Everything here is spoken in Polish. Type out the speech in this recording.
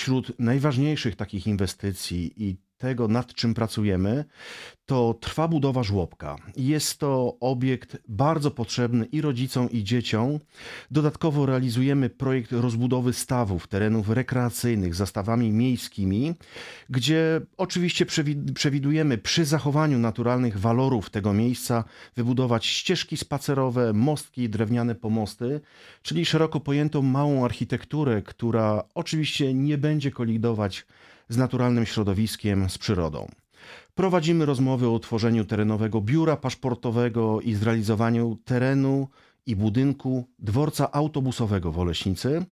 wśród najważniejszych takich inwestycji i tego, nad czym pracujemy, to trwa budowa żłobka. Jest to obiekt bardzo potrzebny i rodzicom, i dzieciom. Dodatkowo realizujemy projekt rozbudowy stawów, terenów rekreacyjnych zastawami miejskimi, gdzie oczywiście przewidujemy przy zachowaniu naturalnych walorów tego miejsca wybudować ścieżki spacerowe, mostki i drewniane pomosty, czyli szeroko pojętą małą architekturę, która oczywiście nie będzie kolidować z naturalnym środowiskiem, z przyrodą. Prowadzimy rozmowy o utworzeniu terenowego biura paszportowego i zrealizowaniu terenu i budynku dworca autobusowego w Oleśnicy.